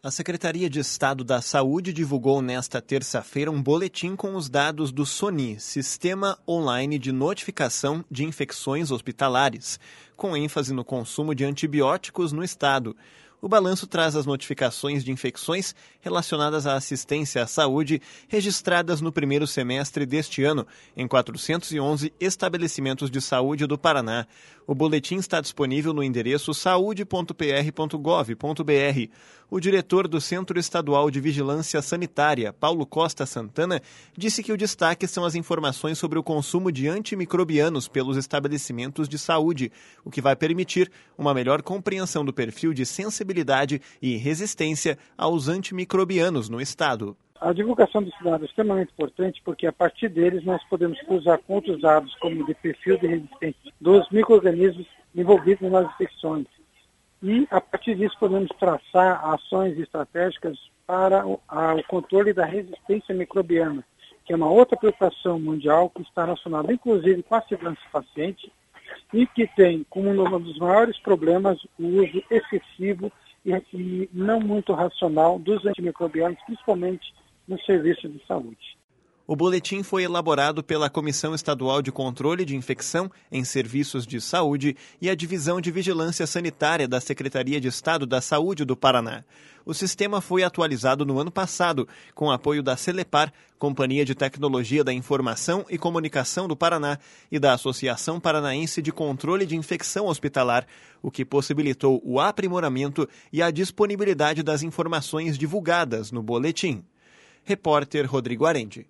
A Secretaria de Estado da Saúde divulgou nesta terça-feira um boletim com os dados do SONI, Sistema Online de Notificação de Infecções Hospitalares, com ênfase no consumo de antibióticos no estado. O balanço traz as notificações de infecções relacionadas à assistência à saúde registradas no primeiro semestre deste ano em 411 estabelecimentos de saúde do Paraná. O boletim está disponível no endereço saude.pr.gov.br. O diretor do Centro Estadual de Vigilância Sanitária, Paulo Costa Santana, disse que o destaque são as informações sobre o consumo de antimicrobianos pelos estabelecimentos de saúde, o que vai permitir uma melhor compreensão do perfil de sensibilidade e resistência aos antimicrobianos no estado. A divulgação desses dados é extremamente importante porque a partir deles nós podemos cruzar com outros dados como de perfil de resistência dos micro-organismos envolvidos nas infecções. E a partir disso podemos traçar ações estratégicas para o controle da resistência microbiana, que é uma outra preocupação mundial que está relacionada inclusive com a segurança do paciente e que tem como um dos maiores problemas o uso excessivo e não muito racional dos antimicrobianos, principalmente no serviço de saúde. O boletim foi elaborado pela Comissão Estadual de Controle de Infecção em Serviços de Saúde e a Divisão de Vigilância Sanitária da Secretaria de Estado da Saúde do Paraná. O sistema foi atualizado no ano passado, com apoio da Celepar, Companhia de Tecnologia da Informação e Comunicação do Paraná, e da Associação Paranaense de Controle de Infecção Hospitalar, o que possibilitou o aprimoramento e a disponibilidade das informações divulgadas no boletim. Repórter Rodrigo Arendi.